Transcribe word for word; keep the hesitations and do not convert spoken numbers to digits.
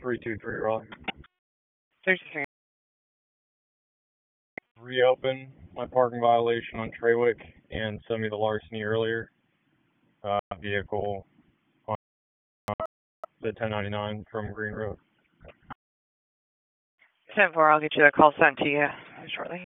three two three, Raleigh. thirty-three. Reopen my parking violation on Traywick and send me the larceny earlier. Uh, vehicle on the ten ninety-nine from Green Road. ten four, I'll get you that call sent to you shortly.